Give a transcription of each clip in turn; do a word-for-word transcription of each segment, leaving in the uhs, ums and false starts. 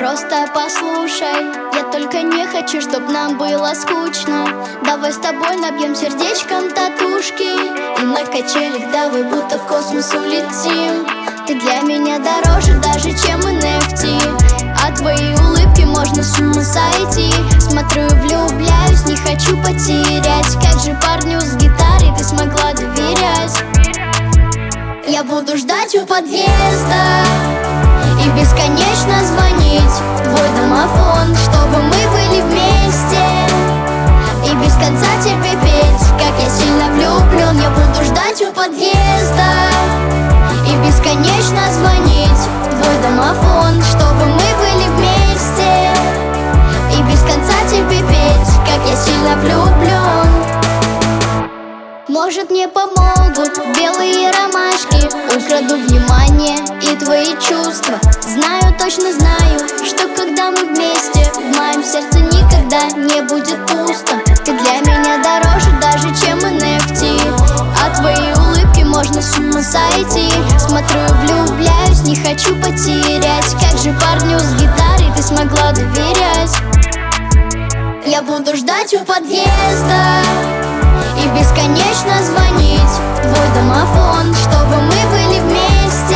Просто послушай, я только не хочу, чтоб нам было скучно. Давай с тобой набьем сердечком татушки и на качелях давай будто в космос улетим. Ты для меня дороже даже, чем эн эф ти. От твоей улыбки можно с ума сойти. Смотрю и влюбляюсь, не хочу потерять. Как же парню с гитарой ты смогла доверять? Я буду ждать у подъезда и бесконечно звонить в твой домофон, чтобы мы были вместе и без конца тебе петь, как я сильно влюблен. Я буду ждать у подъезда и бесконечно звонить в твой домофон, чтобы мы были вместе и без конца тебе петь, как я сильно влюблен. Может, мне помогут белые ромашки, украду внимание и твои чувства. Знаю, точно знаю, что когда мы вместе, в моем сердце никогда не будет пусто. Ты для меня дороже даже, чем эн эф ти. От твоей улыбки можно с ума сойти. Смотрю и влюбляюсь, не хочу потерять. Как же парню с гитарой ты смогла доверять? Я буду ждать у подъезда и бесконечно звонить в твой домофон, чтобы мы были вместе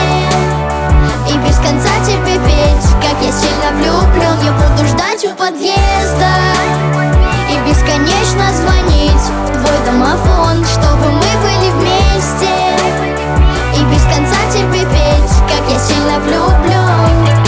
и без конца тебе петь, как я сильно влюблен. Я буду ждать у подъезда и бесконечно звонить в твой домофон, чтобы мы были вместе и без конца тебе петь, как я сильно влюблен.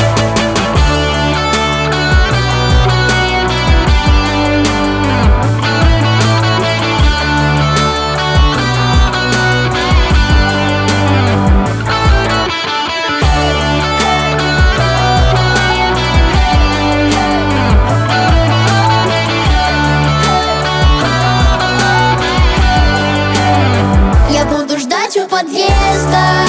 Я буду ждать у подъезда